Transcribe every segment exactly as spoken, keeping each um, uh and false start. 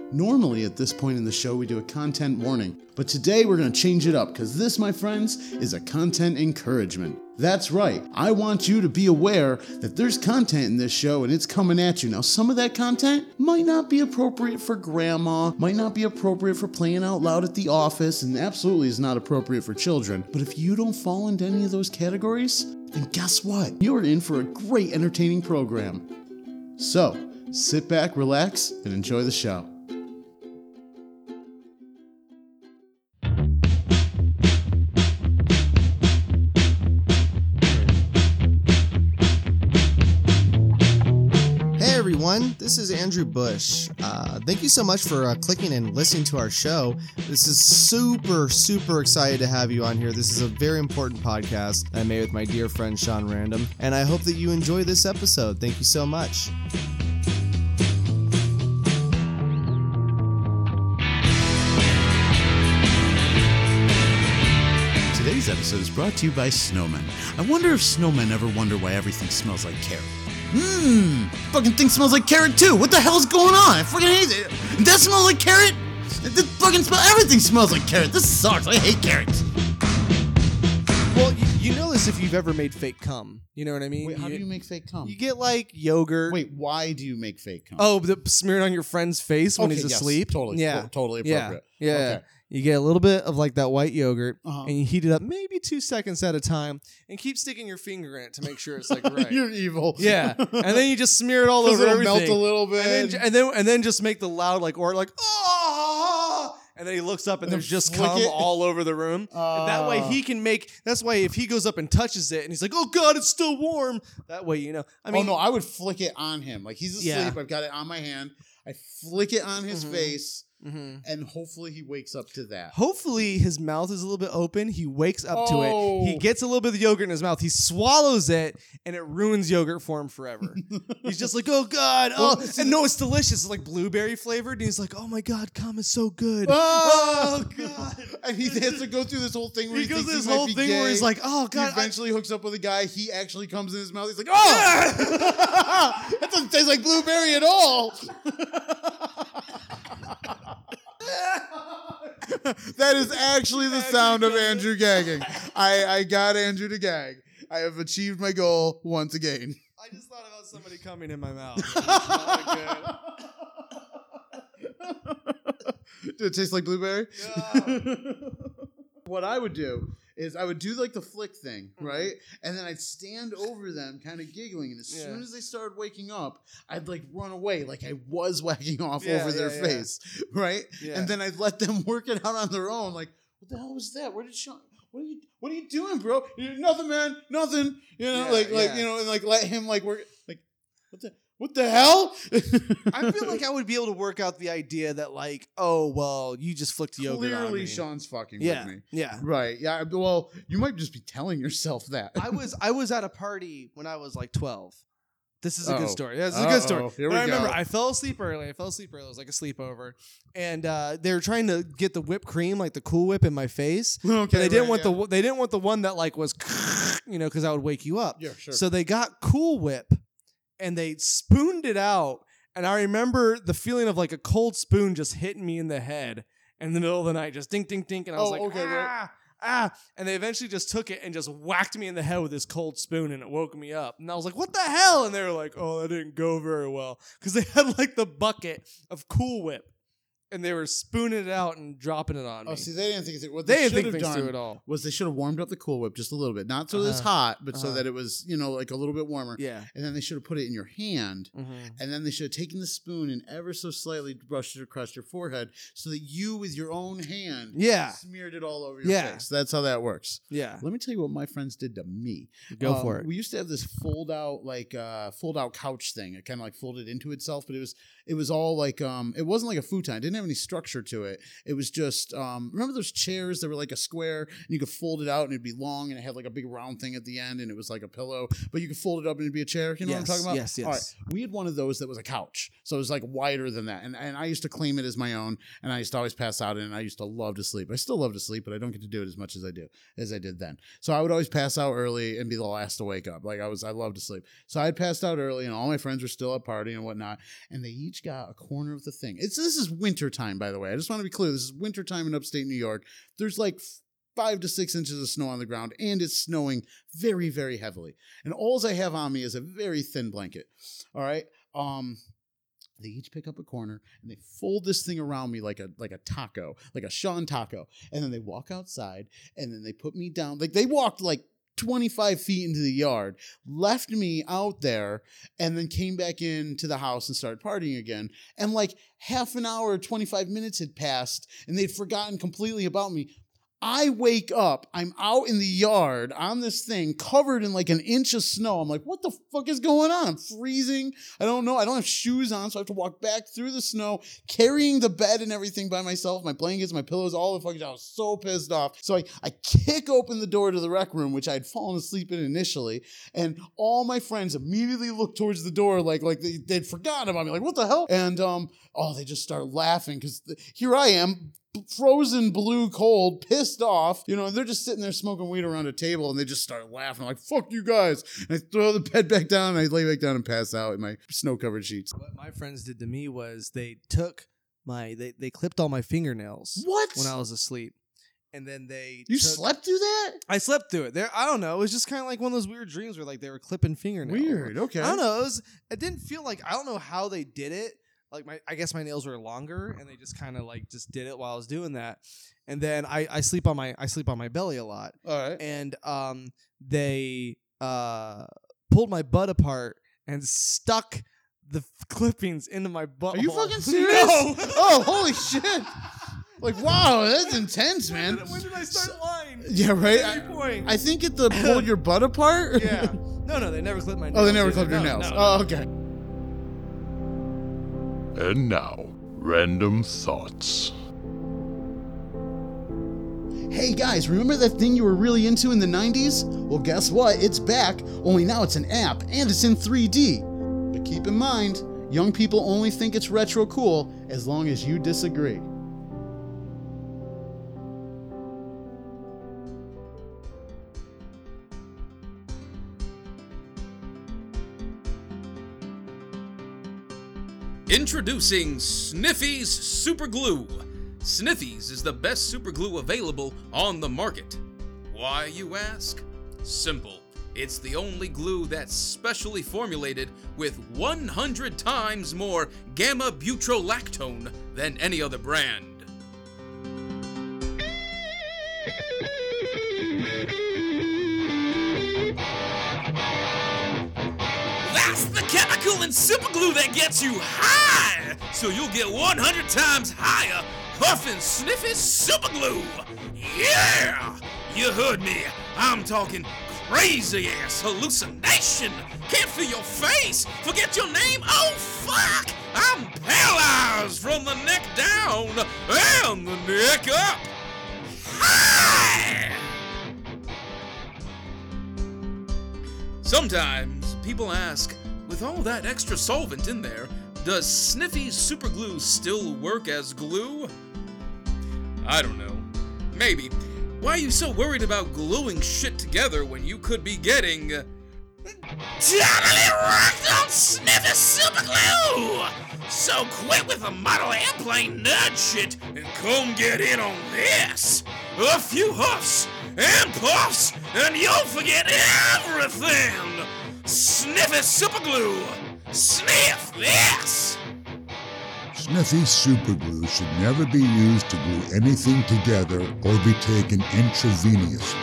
Normally at this point in the show we do a content warning, but today we're going to change it up because this, my friends, is a content encouragement. That's right, I want you to be aware that there's content in this show and it's coming at you. Now some of that content might not be appropriate for grandma, might not be appropriate for playing out loud at the office, and absolutely is not appropriate for children. But if you don't fall into any of those categories, then guess what? You're in for a great entertaining program. So, sit back, relax, and enjoy the show. Everyone, this is Andrew Bush. Uh, thank you so much for uh, clicking and listening to our show. This is super, super excited to have you on here. This is a very important podcast that I made with my dear friend Sean Random, and I hope that you enjoy this episode. Thank you so much. Today's episode is brought to you by snowmen. I wonder if snowmen ever wonder why everything smells like carrot. Mmm, fucking thing smells like carrot too. What the hell is going on? I fucking hate it. That smells like carrot? This fucking smell, everything smells like carrot. This sucks. I hate carrots. Well, you, you know this if you've ever made fake cum. You know what I mean? Wait, how you, do you make fake cum? You get like yogurt. Wait, why do you make fake cum? Oh, the, smeared on your friend's face when okay, he's yes, asleep. Totally, yeah, to- totally appropriate. Yeah, yeah. Okay. You get a little bit of like that white yogurt, Uh-huh. and you heat it up maybe two seconds at a time, and keep sticking your finger in it to make sure it's like right. You're evil. Yeah, and then you just smear it all over it'll everything. melt a little bit, and then, and then and then just make the loud like or like oh, and then he looks up and, and there's just cum it. all over the room. Uh, and that way he can make. That's why if he goes up and touches it and he's like, oh god, it's still warm. That way you know. I mean, oh no, I would flick it on him. Like he's asleep. Yeah. I've got it on my hand. I flick it on his mm-hmm. face. Mm-hmm. And hopefully he wakes up to that. Hopefully his mouth is a little bit open. He wakes up oh. to it. He gets a little bit of yogurt in his mouth. He swallows it, and it ruins yogurt for him forever. He's just like, oh god, oh, well, and no, it's delicious. It's like blueberry flavored. And he's like, oh my god, cum is so good. Oh, oh god. And he has to go through this whole thing where he, he goes thinks this he whole might be thing gay. where he's like, oh god. He eventually I- hooks up with a guy. He actually comes in his mouth. He's like, oh, that doesn't taste like blueberry at all. That is actually the sound of Andrew gagging. I, I got Andrew to gag. I have achieved my goal once again. I just thought about somebody coming in my mouth. It's not good. Did it taste like blueberry? Yeah. What I would do is I would do like the flick thing, right? And then I'd stand over them kind of giggling. And as yeah. soon as they started waking up, I'd like run away like I was whacking off yeah, over yeah, their yeah. face, right? Yeah. And then I'd let them work it out on their own. Like, what the hell was that? Where did Sean... What are you What are you doing, bro? You're, nothing, man. Nothing. You know, yeah, like, like yeah. you know, and like let him like work... Like, what the... What the hell? I feel like I would be able to work out the idea that, like, oh, well, you just flicked yogurt on me. Clearly, Sean's fucking yeah, with me. Yeah. Right. Yeah. Well, you might just be telling yourself that. I was I was at a party when I was like twelve. This is a Uh-oh. good story. This is a Uh-oh. good story. Here but we I remember go. I fell asleep early. I fell asleep early. It was like a sleepover. And uh, they were trying to get the whipped cream, like the Cool Whip in my face. Okay. But they didn't right, want yeah. the they didn't want the one that like was, you know, because that would wake you up. Yeah, sure. So they got Cool Whip. And they spooned it out, and I remember the feeling of like a cold spoon just hitting me in the head in the middle of the night, just dink, dink, dink, and I was Oh, like, okay, ah, right. ah, and they eventually just took it and just whacked me in the head with this cold spoon, and it woke me up, and I was like, what the hell? And they were like, oh, that didn't go very well, because they had like the bucket of Cool Whip. And they were spooning it out and dropping it on me. Oh, see, they didn't think what they, they, didn't should think have things done through it all. was they should have warmed up the Cool Whip just a little bit, not so Uh-huh. it's hot, but so Uh-huh. that it was, you know, like a little bit warmer. Yeah. And then they should have put it in your hand, Mm-hmm. and then they should have taken the spoon and ever so slightly brushed it across your forehead, so that you, with your own hand, Yeah. smeared it all over your Yeah. face. That's how that works. Yeah. Let me tell you what my friends did to me. Go Um, for it. We used to have this fold out, like uh, fold out couch thing. It kind of like folded into itself, but it was it was all like um, it wasn't like a futon. It didn't have any structure to it. It was just, um, remember those chairs that were like a square and you could fold it out and it'd be long and it had like a big round thing at the end and it was like a pillow, but you could fold it up and it'd be a chair. You know yes, what I'm talking about? Yes, yes. All right. We had one of those that was a couch. So it was like wider than that. And, and I used to claim it as my own and I used to always pass out in it and I used to love to sleep. I still love to sleep, but I don't get to do it as much as I do, as I did then. So I would always pass out early and be the last to wake up. Like I was, I love to sleep. So I had passed out early and all my friends were still up partying and whatnot. And they each got a corner of the thing. It's, this is winter time, by the way. I just want to be clear. This is winter time in upstate New York. There's like five to six inches of snow on the ground and it's snowing very, very heavily. And all I have on me is a very thin blanket. All right. Um, They each pick up a corner and they fold this thing around me like a like a taco, like a Sean taco. And then they walk outside and then they put me down. Like they walked like twenty-five feet into the yard, left me out there, and then came back into the house and started partying again. And like half an hour, twenty-five minutes had passed and they'd forgotten completely about me. I wake up, I'm out in the yard on this thing covered in like an inch of snow. I'm like, what the fuck is going on? I'm freezing. I don't know. I don't have shoes on, so I have to walk back through the snow, carrying the bed and everything by myself, my blankets, my pillows, all the fucking, I was so pissed off. So I, I kick open the door to the rec room, which I had fallen asleep in initially, and all my friends immediately look towards the door like, like they, they'd forgotten about me. Like, what the hell? And, um, oh, they just start laughing because here I am, frozen blue cold, pissed off, you know, and they're just sitting there smoking weed around a table and they just start laughing. I'm like, fuck you guys. And I throw the bed back down and I lay back down and pass out in my snow-covered sheets. What my friends did to me was they took my, they, they clipped all my fingernails. What? When I was asleep. And then they You took, slept through that? I slept through it. There, I don't know. It was just kind of like one of those weird dreams where like they were clipping fingernails. Weird, okay. I don't know. It was, it didn't feel like, I don't know how they did it. Like my, I guess my nails were longer, and they just kind of like just did it while I was doing that. And then I, I sleep on my, I sleep on my belly a lot. All right. And um, they uh pulled my butt apart and stuck the f- clippings into my butt. Are you fucking serious? No. Oh, holy shit! Like, wow, that's intense, man. When did, when did I start lying? Yeah, right. At any point. I, I think it the pulled your butt apart. Yeah. No, no, they never clipped my nails. Oh, they never either. clipped your No, nails. no, Oh, no. okay. And now, random thoughts. Hey guys, remember that thing you were really into in the nineties? Well, guess what? It's back, only now it's an app and it's in three D. But keep in mind, young people only think it's retro cool as long as you disagree. Introducing Sniffy's Super Glue. Sniffy's is the best super glue available on the market. Why, you ask? Simple. It's the only glue that's specially formulated with one hundred times more gamma-butyrolactone than any other brand. That's the chemical in super glue that gets you high, so you'll get one hundred times higher puffin' Sniffy super glue. Yeah, you heard me. I'm talking crazy ass hallucination. Can't feel your face. Forget your name. Oh fuck! I'm paralyzed from the neck down and the neck up. High. Sometimes people ask, with all that extra solvent in there, does Sniffy's super glue still work as glue? I don't know. Maybe. Why are you so worried about gluing shit together when you could be getting uh, totally rocked on Sniffy's super glue? So quit with the model airplane nerd shit and come get in on this. A few huffs and puffs and you'll forget everything. Sniffy super glue. Sniff this. Sniffy superglue should never be used to glue anything together or be taken intravenously.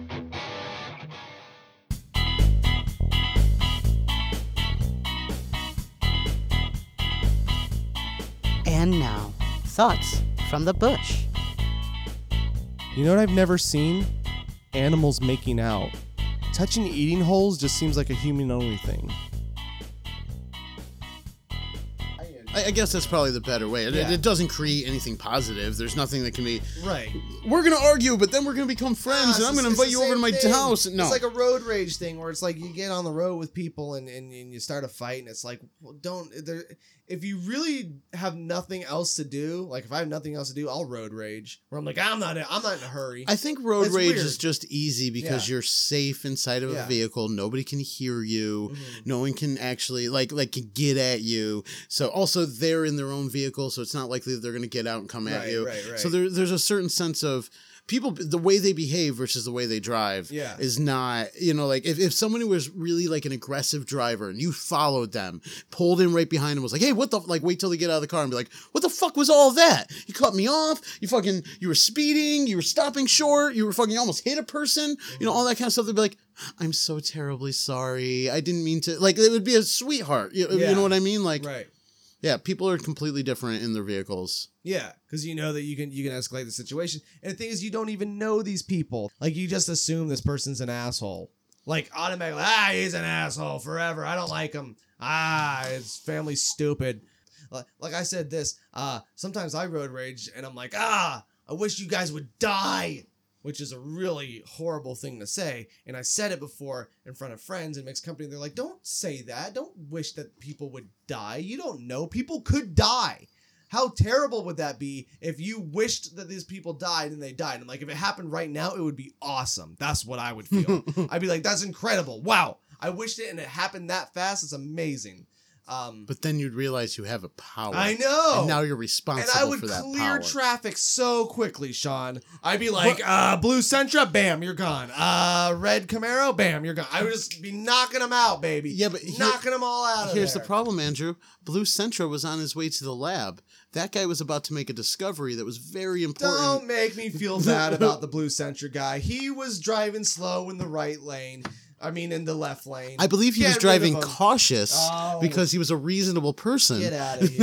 And now, thoughts from the bush. You know what I've never seen? Animals making out. Touching eating holes just seems like a human-only thing. I had I, I guess that's probably the better way. It, Yeah. it doesn't create anything positive. There's nothing that can be. Right. We're gonna argue, but then we're gonna become friends, and I'm gonna invite you over to my house. No, It's like a road rage thing where it's like you get on the road with people and, and, and you start a fight, and it's like, well, don't. There, if you really have nothing else to do, like if I have nothing else to do, I'll road rage. Where I'm like, I'm not, I'm not in a hurry. I think road It's rage weird. is just easy because Yeah. you're safe inside of Yeah. a vehicle. Nobody can hear you. Mhm. No one can actually like like can get at you. So also they're in their own vehicle, so it's not likely that they're going to get out and come at Right, you. right, right. So there, there's a certain sense of people, the way they behave versus the way they drive Yeah. is not, you know, like if, if somebody was really like an aggressive driver and you followed them, pulled in right behind them, was like, hey, what the, like wait till they get out of the car and be like, what the fuck was all that? You cut me off. You fucking, you were speeding. You were stopping short. You were fucking almost hit a person. You know, all that kind of stuff. They'd be like, I'm so terribly sorry. I didn't mean to, like, it would be a sweetheart. You, Yeah. you know what I mean? Like, Right. yeah, people are completely different in their vehicles. Yeah, because you know that you can you can escalate the situation. And the thing is, you don't even know these people. Like, you just assume this person's an asshole. Like, automatically, ah, he's an asshole forever. I don't like him. Ah, his family's stupid. Like, like I said this, uh, sometimes I road rage, and I'm like, ah, I wish you guys would die. Which is a really horrible thing to say. And I said it before in front of friends and mixed company. They're like, don't say that. Don't wish that people would die. You don't know. People could die. How terrible would that be if you wished that these people died and they died? And like, if it happened right now, it would be awesome. That's what I would feel. I'd be like, that's incredible. Wow. I wished it and it happened that fast. It's amazing. Um, But then you'd realize you have a power. I know. And now you're responsible and I would for that clear power. traffic so quickly, Sean. I'd be like, uh, blue Sentra, bam, you're gone. Uh, red Camaro, bam, you're gone. I would just be knocking them out, baby. Yeah, but here- knocking them all out of Here's there. the problem, Andrew. Blue Sentra was on his way to the lab. That guy was about to make a discovery that was very important. Don't make me feel bad about the blue Sentra guy. He was driving slow in the right lane. I mean, in the left lane. I believe he Get was rid driving of him. cautious Oh. because he was a reasonable person. Get out of here.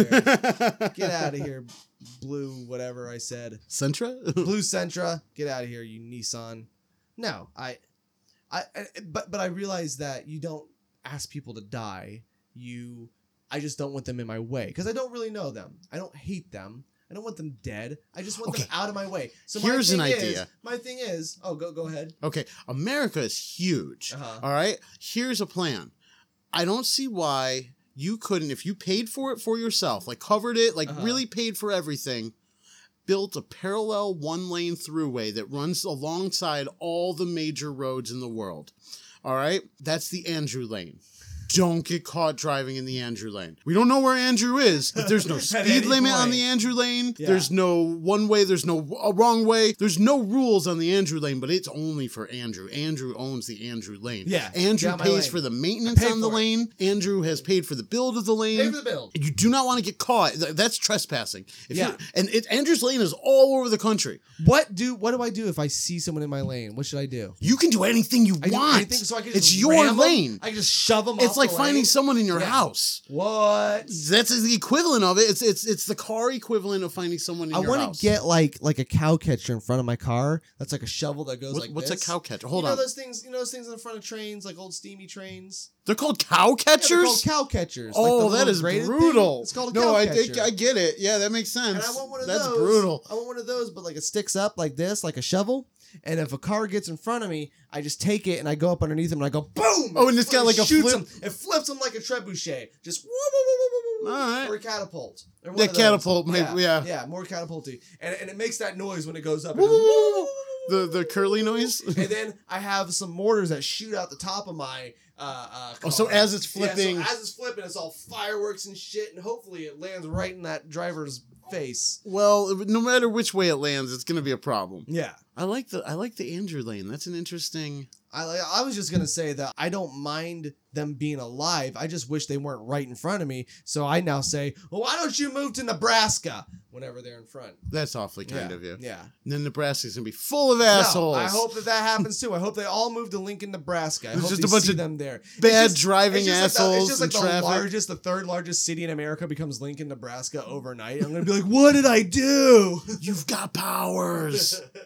Get out of here, blue whatever I said. Sentra? Blue Sentra, get out of here, you Nissan. No, I, I, I- but but I realize that you don't ask people to die. You, I just don't want them in my way because I don't really know them. I don't hate them. I don't want them dead. I just want them Okay. out of my way. So Here's my an thing idea. Is, my thing is, oh, go go ahead. Okay, America is huge. Uh-huh. All right? Here's a plan. I don't see why you couldn't, if you paid for it for yourself, like covered it, like Uh-huh. really paid for everything, built a parallel one lane throughway that runs alongside all the major roads in the world. All right? That's the Andrew lane. Don't get caught driving in the Andrew lane. We don't know where Andrew is, but there's no speed any limit on point. the Andrew lane. Yeah. There's no one way. There's no uh, wrong way. There's no rules on the Andrew lane, but it's only for Andrew. Andrew owns the Andrew lane. Yeah, Andrew got my pays lane. for the maintenance I pay on the for it. lane. Andrew has paid for the build of the lane. Pay for the bill. You do not want to get caught. Th- That's trespassing. If Yeah. you and it, Andrew's lane is all over the country. What do what do I do if I see someone in my lane? What should I do? You can do anything you I do want. anything so I can just it's your ram 'em? lane. I can just shove them. It's off like the finding lane? someone in your Yeah. house. What? That's the equivalent of it. It's it's it's the car equivalent of finding someone in I your want house. to get like like a cow catcher in front of my car. That's like a shovel that goes What- like what's this. a cow catcher? Hold you know on. those things. You know those things in the front of trains, like old steamy trains. They're called cow Yeah, they're catchers. called cow catchers. like the Oh, that little is braided thing. brutal. It's called a no, cow I catcher. think I get it. Yeah, that makes sense. And I want one of That's those. brutal. I want one of those, but like it sticks up like this, like a shovel. And if a car gets in front of me, I just take it and I go up underneath him and I go boom. Oh, and it's got it like a shoots flip- him. It flips him like a trebuchet. Just woo, woo, woo, woo, woo, woo, All right. or a catapult. Or one Yeah, of those. catapult, maybe, yeah. yeah, more catapulty, and and it makes that noise when it goes up. It Woo, goes, woo, woo, woo. woo, The the curly noise. and then I have some mortars that shoot out the top of my. Uh, uh, Oh, so car. as it's flipping- yeah, so as it's flipping, it's all fireworks and shit, and hopefully it lands right in that driver's face. Well, no matter which way it lands, it's going to be a problem. Yeah. I like the I like the Andrew lane. That's an interesting. I I was just gonna say that I don't mind them being alive. I just wish they weren't right in front of me. So I now say, well, why don't you move to Nebraska whenever they're in front? That's awfully kind yeah. of you. Yeah. And then Nebraska's gonna be full of assholes. No, I hope that that happens too. I hope they all move to Lincoln, Nebraska. I There's hope just they a bunch see of them there. bad It's just- driving it's just like the- assholes It's just like in the traffic. largest, the third largest city in America becomes Lincoln, Nebraska overnight. I'm gonna be like, what did I do? You've got powers.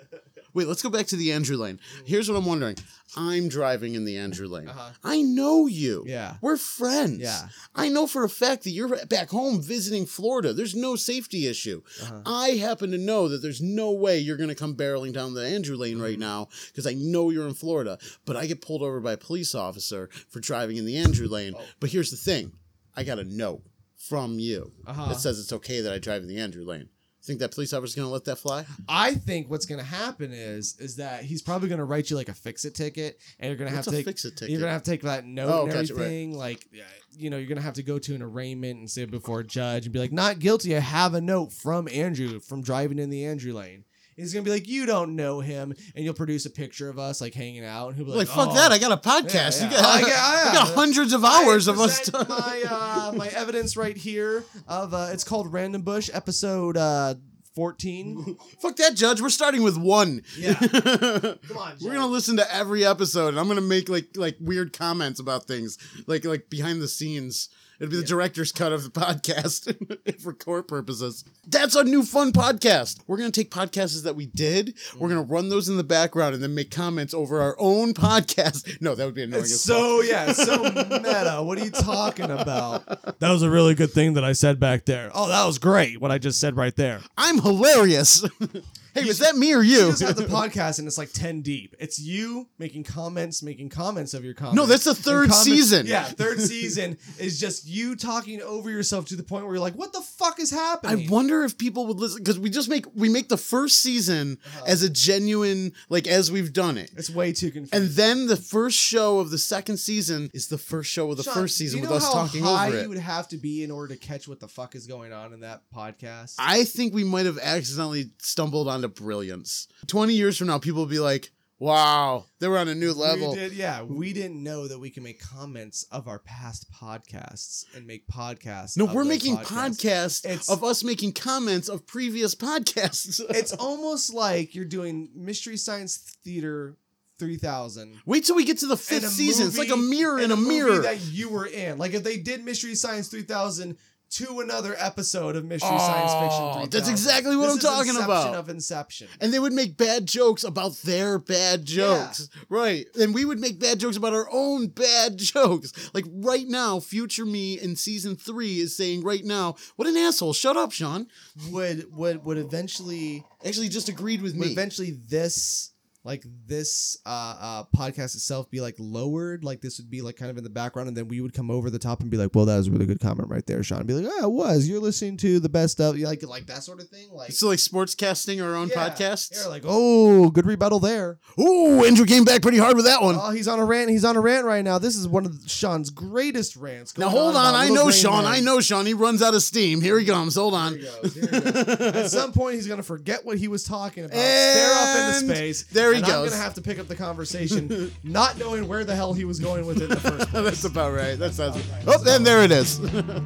Wait, let's go back to the Andrew Lane. Here's what I'm wondering. I'm driving in the Andrew Lane. Uh-huh. I know you. Yeah. We're friends. Yeah. I know for a fact that you're back home visiting Florida. There's no safety issue. Uh-huh. I happen to know that there's no way you're going to come barreling down the Andrew Lane right now because I know you're in Florida. But I get pulled over by a police officer for driving in the Andrew Lane. Oh. But here's the thing. I got a note from you Uh-huh. that says it's okay that I drive in the Andrew Lane. Think that police officer's going to let that fly? I think what's going to happen is is that he's probably going to write you like a fix-it ticket, and you're going to have What's to a take fix-it ticket? you're going to have to take that note Oh, and gotcha, right. everything. Like, yeah, you know, you're going to have to go to an arraignment and sit before a judge and be like, not guilty. I have a note from Andrew from driving in the Andrew Lane. He's gonna be like, you don't know him, and you'll produce a picture of us like hanging out, and he'll be like, Like, fuck oh. that. I got a podcast. Yeah, You yeah. got, I I, got- got, I I got got- hundreds of hours I of us. present my uh, my evidence right here of uh, it's called Random Bush episode uh, fourteen. Fuck that, Judge. We're starting with one. Yeah. Come on, We're Judge. gonna listen to every episode, and I'm gonna make like like weird comments about things, like like behind the scenes. It'll be the director's cut of the podcast for court purposes. That's a new fun podcast. We're gonna take podcasts that we did. We're gonna run those in the background and then make comments over our own podcast. No, that would be annoying. It's as fuck. so yeah, it's so meta. What are you talking about? That was a really good thing that I said back there. Oh, that was great. What I just said right there. I'm hilarious. Hey, was that me or you? You just have the podcast and it's like ten deep. It's you making comments, making comments of your comments. No, that's the And third comments- season. Yeah, third season is just you talking over yourself to the point where you're like, what the fuck is I happening? wonder if people would listen because we just make we make the first season as a genuine like as we've done it, It's way too confusing. and then the first show of the second season is the first show of the Sean, first do season you with know us how talking high over you it. would have to be in order to catch what the fuck is going on in that podcast? I think we might have accidentally stumbled onto brilliance. Twenty years from now, people will be like, "Wow, they were on a new level." We did, yeah, we didn't know that we can make comments of our past podcasts and make podcasts. No, of we're those making podcasts. podcasts It's- of us making comments of previous podcasts. It's almost like you're doing Mystery Science Theater three thousand. Wait till we get to the and fifth a season. It's like a movie- mirror in and a, movie mirror. that you were in. Like if they did Mystery Science three thousand to another episode of Mystery Oh, Science Fiction three thousand. that's exactly what This I'm is talking Inception about. Of Inception. And they would make bad jokes about their bad jokes. Right. And we would make bad jokes about our own bad jokes. Like right now, future me in season three is saying right now, what an asshole. Shut up, Sean. Would would would eventually Actually just agreed with would me. eventually this like this uh, uh podcast itself be like lowered, like this would be like kind of in the background, and then we would come over the top and be like, well, that was a really good comment right there, Sean. And be like, oh, it was. You're listening to the best of, you like like that sort of thing. Like So like sportscasting our own yeah. podcasts. Yeah, like, oh, good rebuttal there. Ooh, Andrew came back pretty hard with that one. Oh, he's on a rant. He's on a rant right now. This is one of Sean's greatest rants. Now going hold on, about I Little know Brain Sean. Man. I know Sean. He runs out of steam. Here he comes. Hold on. Here he goes. Here he goes. At some point, he's gonna forget what he was talking about, stare up And into space. there he and goes. I'm gonna have to pick up the conversation, not knowing where the hell he was going with it in the first place. That's about right. That sounds. Oh, and there it is.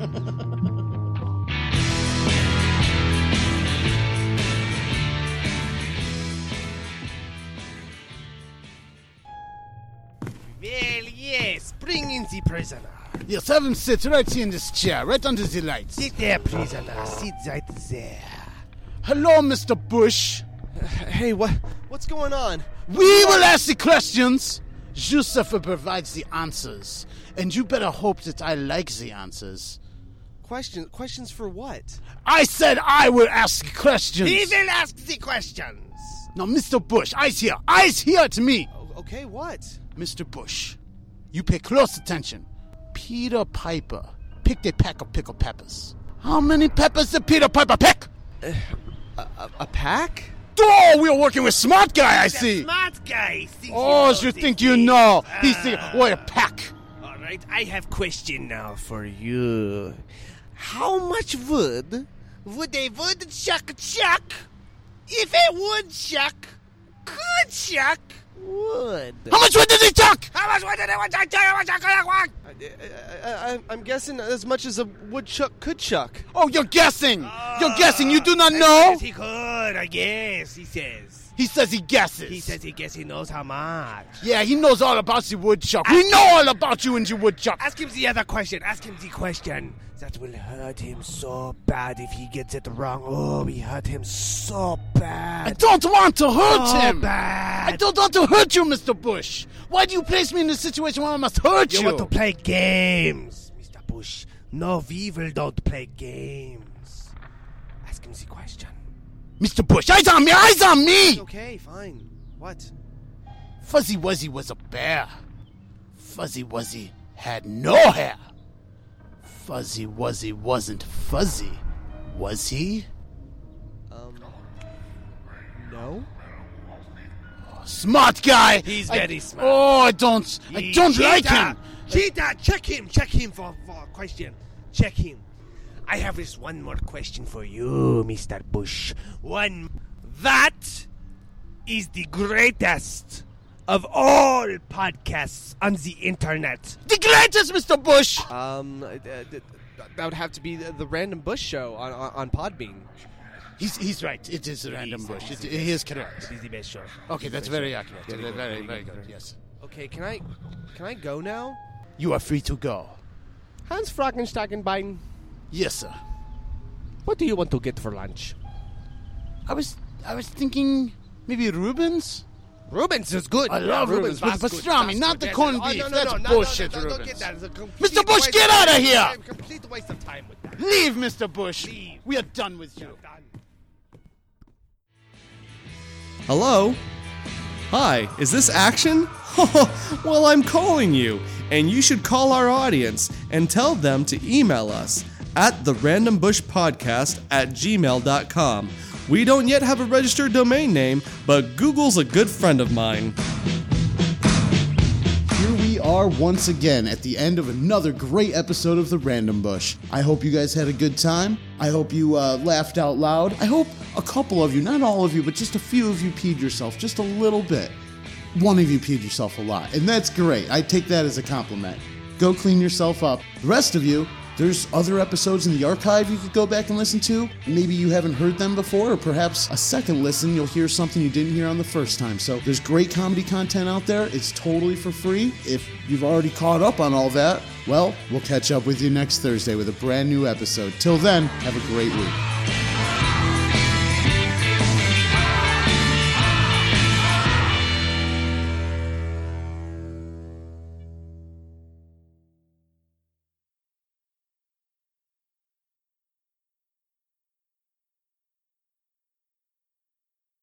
Well, yes, bring in the prisoner. Yes, have him sit right here in this chair, right under the lights. Sit there, prisoner. Sit right there. Hello, Mister Bush. Hey, what? What's going on? We will ask the questions. Joseph provides the answers, and you better hope that I like the answers. Questions? Questions for what? I said I will ask questions. He will ask the questions. Now, Mister Bush, eyes here, eyes here to me. O- okay, what? Mister Bush, you pay close attention. Peter Piper picked a pack of pickled peppers. How many peppers did Peter Piper pick? A, a, a pack? Oh, we are working with smart guy, I see. Smart guy. Thinks Oh, he you knows think the you thing. know. He's Ah. thinking, what a pack. All right, I have question now for you. How much wood would a woodchuck chuck if a woodchuck could chuck wood? How much wood did he chuck? How much wood did a woodchuck chuck? How much wood did a woodchuck I, I, I, I'm guessing as much as a woodchuck could chuck. Oh, you're guessing. You're guessing. You do not As know? much as he could, I guess, he says. He says he guesses. He says he guess he knows how much. Yeah, he knows all about the woodchuck. We know all about you and your woodchuck. Ask him the other question. Ask him the question. That will hurt him so bad if he gets it wrong. Oh, we hurt him so bad. I don't want to hurt so him. bad. I don't want to hurt you, Mister Bush. Why do you place me in this situation where I must hurt you? You want to play games, Mister Bush. No, Weevil don't play games. Ask him the question. Mister Bush, eyes on me, eyes on me! Okay, fine. What? Fuzzy Wuzzy was a bear. Fuzzy Wuzzy had no hair. Fuzzy Wuzzy wasn't fuzzy, was he? Um. No? Smart guy! He's I- very smart. Oh, I don't, I He- don't Cheetah, like him. Cheetah, check him. Check him for, for a question. Check him. I have this one more question for you, Mister Bush. One. That is the greatest of all podcasts on the internet. The greatest, Mister Bush! Um, uh, th- that would have to be the, the Random Bush show on on, on Podbean. He's he's right. It is a random He's- bush. he's It, the he is best. correct. It is the best show. Okay, that's very accurate. Very Very, good, very, very very good. good. Yes. Okay, can I can I go now? You are free to go. Hans Frankensteinbein, Yes, sir. What do you want to get for lunch? I was I was thinking maybe Rubens. Rubens is good. I love Rubens, but that's good, pastrami, that's not good. the Yes, corned oh, beef. no, no, That's no, no, bullshit, no, no, don't Rubens. get that. It's a complete Mister Bush, waste get of outta time. here! A complete waste of time with that. Leave, Mister Bush. Leave. We are done with you. Done. Hello? Hi, is this Action? Well, I'm calling you, and you should call our audience and tell them to email us at the random bush podcast at gmail dot com. We don't yet have a registered domain name, but Google's a good friend of mine. Here we are once again at the end of another great episode of The Random Bush. I hope you guys had a good time. I hope you uh, laughed out loud. I hope a couple of you, not all of you, but just a few of you peed yourself just a little bit. One of you peed yourself a lot, and that's great. I take that as a compliment. Go clean yourself up. The rest of you, there's other episodes in the archive you could go back and listen to. Maybe you haven't heard them before, or perhaps a second listen, you'll hear something you didn't hear on the first time. So there's great comedy content out there. It's totally for free. If you've already caught up on all that, well, we'll catch up with you next Thursday with a brand new episode. Till then, have a great week.